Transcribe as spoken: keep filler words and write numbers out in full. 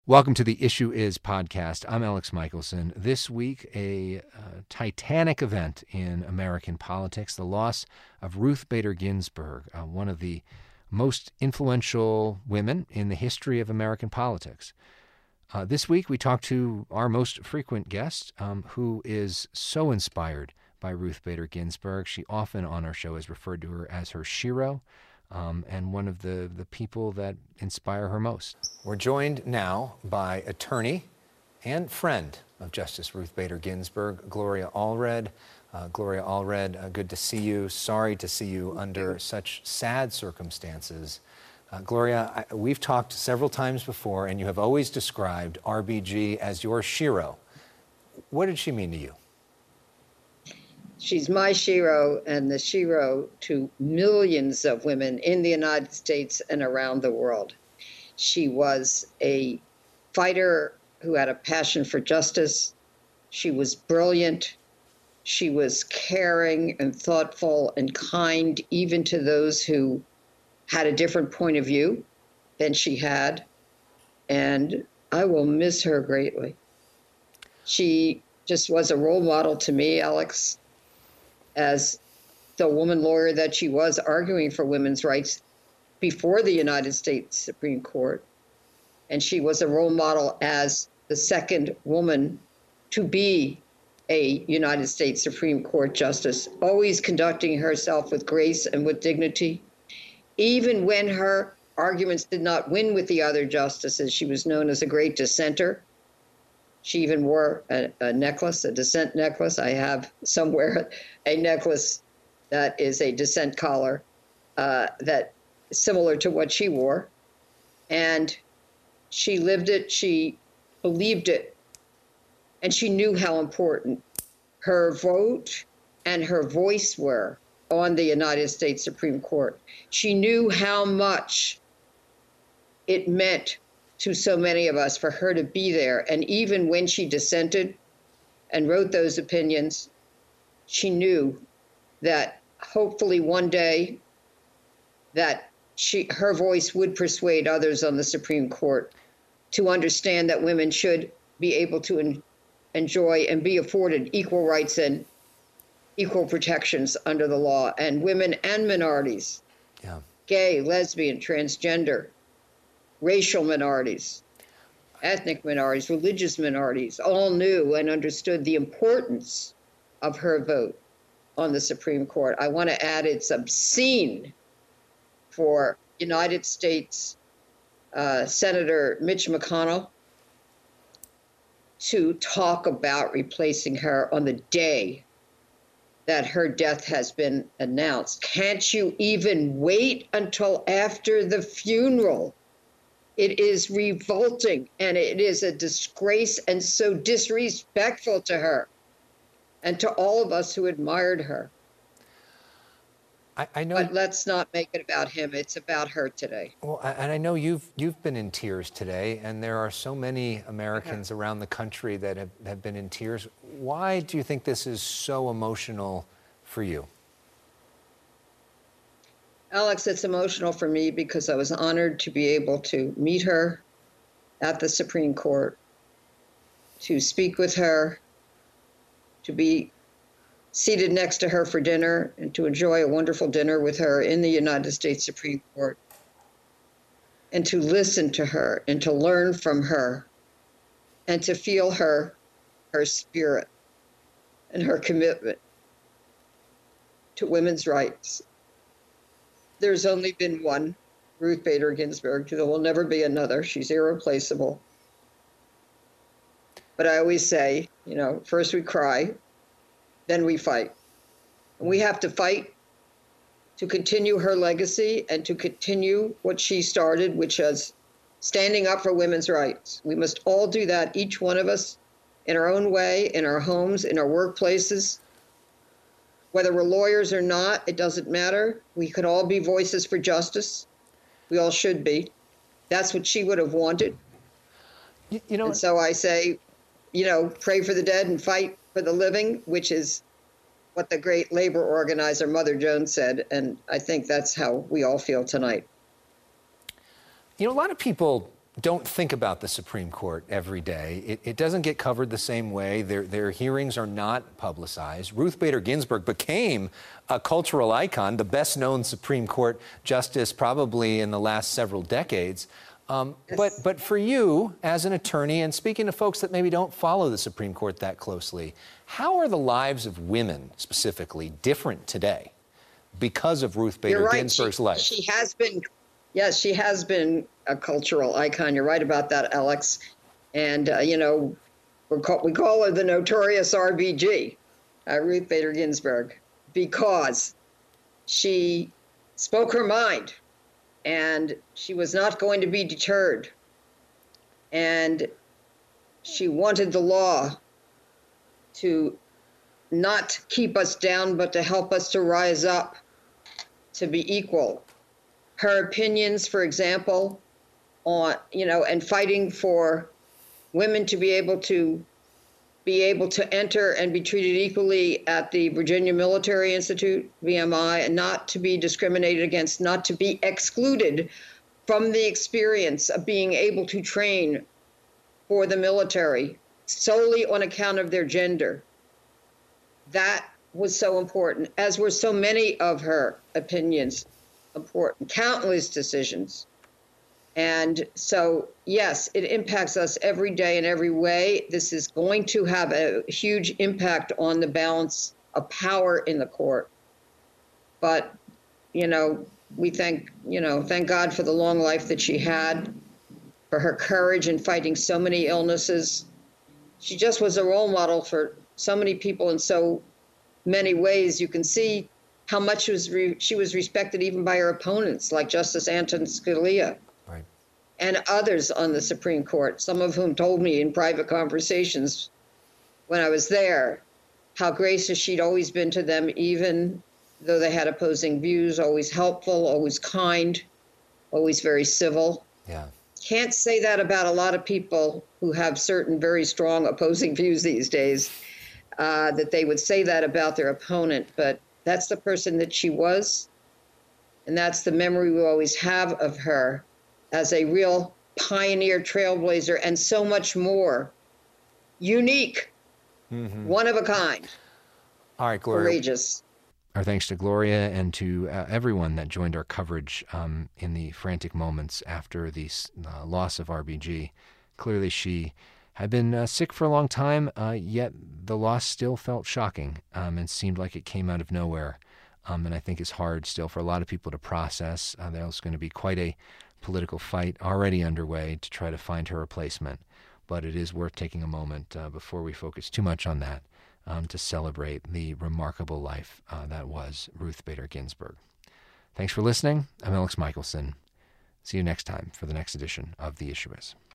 Welcome to the Issue Is podcast. I'm Alex Michelson. This week, a uh, titanic event in American politics, the loss of Ruth Bader Ginsburg, uh, one of the most influential women in the history of American politics. Uh, this week, we talked to our most frequent guest, um, who is so inspired by Ruth Bader Ginsburg. She often on our show has referred to her as her shero. Um, and one of the, the people that inspire her most. We're joined now by attorney and friend of Justice Ruth Bader Ginsburg, Gloria Allred. Uh, Gloria Allred, uh, good to see you. Sorry to see you under such sad circumstances. Uh, Gloria, I, we've talked several times before, and you have always described R B G as your shero. What did she mean to you? She's my shero and the shero to millions of women in the United States and around the world. She was a fighter who had a passion for justice. She was brilliant. She was caring and thoughtful and kind, even to those who had a different point of view than she had. And I will miss her greatly. She just was a role model to me, Alex, as the woman lawyer that she was, arguing for women's rights before the United States Supreme Court. And she was a role model as the second woman to be a United States Supreme Court justice, always conducting herself with grace and with dignity. Even when her arguments did not win with the other justices, she was known as a great dissenter. She even wore a, a necklace, a dissent necklace. I have somewhere a necklace that is a dissent collar uh, that similar to what she wore. And she lived it, she believed it, and she knew how important her vote and her voice were on the United States Supreme Court. She knew how much it meant to so many of us for her to be there. And even when she dissented and wrote those opinions, she knew that hopefully one day that she, her voice would persuade others on the Supreme Court to understand that women should be able to en- enjoy and be afforded equal rights and equal protections under the law. And women and minorities, yeah. Gay, lesbian, transgender, racial minorities, ethnic minorities, religious minorities, all knew and understood the importance of her vote on the Supreme Court. I want to add it's obscene for United States uh, Senator Mitch McConnell to talk about replacing her on the day that her death has been announced. Can't you even wait until after the funeral? It is revolting, and it is a disgrace and so disrespectful to her and to all of us who admired her. I, I know. But let's not make it about him. It's about her today. Well, and I know you've you've been in tears today, and there are so many Americans yeah. around the country that have, have been in tears. Why do you think this is so emotional for you? Alex, it's emotional for me because I was honored to be able to meet her at the Supreme Court, to speak with her, to be seated next to her for dinner, and to enjoy a wonderful dinner with her in the United States Supreme Court, and to listen to her and to learn from her and to feel her, her spirit and her commitment to women's rights. There's only been one Ruth Bader Ginsburg. There will never be another. She's irreplaceable. But I always say, you know, first we cry, then we fight. And we have to fight to continue her legacy and to continue what she started, which is standing up for women's rights. We must all do that, each one of us, in our own way, in our homes, in our workplaces. Whether we're lawyers or not, it doesn't matter. We could all be voices for justice. We all should be. That's what she would have wanted. You, you know, and so I say, you know, pray for the dead and fight for the living, which is what the great labor organizer Mother Jones said. And I think that's how we all feel tonight. You know, a lot of people don't think about the Supreme Court every day. It, it doesn't get covered the same way. Their, their hearings are not publicized. Ruth Bader Ginsburg became a cultural icon, the best-known Supreme Court justice probably in the last several decades. Um, yes. But but for you, as an attorney, and speaking to folks that maybe don't follow the Supreme Court that closely, how are the lives of women specifically different today because of Ruth Bader right. Ginsburg's she, life? She has been, yes, she has been a cultural icon. You're right about that, Alex. And, uh, you know, we're call, we call her the notorious R B G, uh, Ruth Bader Ginsburg, because she spoke her mind. And she was not going to be deterred. And she wanted the law to not keep us down, but to help us to rise up, to be equal. Her opinions, for example, on, you know, and fighting for women to be able to be able to enter and be treated equally at the Virginia Military Institute, V M I, and not to be discriminated against, not to be excluded from the experience of being able to train for the military solely on account of their gender. That was so important, as were so many of her opinions important, countless decisions. And so, yes, it impacts us every day in every way. This is going to have a huge impact on the balance of power in the court. But, you know, we thank, you know, thank God for the long life that she had, for her courage in fighting so many illnesses. She just was a role model for so many people in so many ways. You can see how much was re- she was respected even by her opponents, like Justice Antonin Scalia. Right. And others on the Supreme Court, some of whom told me in private conversations when I was there how gracious she'd always been to them, even though they had opposing views, always helpful, always kind, always very civil. Yeah. Can't say that about a lot of people who have certain very strong opposing views these days, uh, that they would say that about their opponent. But that's the person that she was, and that's the memory we always have of her as a real pioneer, trailblazer, and so much more. Unique, mm-hmm. one of a kind. All right, Gloria. Courageous. Our thanks to Gloria and to uh, everyone that joined our coverage um, in the frantic moments after the uh, loss of R B G. Clearly, she had been uh, sick for a long time, uh, yet the loss still felt shocking um, and seemed like it came out of nowhere. Um, and I think it's hard still for a lot of people to process. Uh, there's going to be quite a political fight already underway to try to find her replacement. But it is worth taking a moment uh, before we focus too much on that um, to celebrate the remarkable life uh, that was Ruth Bader Ginsburg. Thanks for listening. I'm Alex Michelson. See you next time for the next edition of The Issue Is.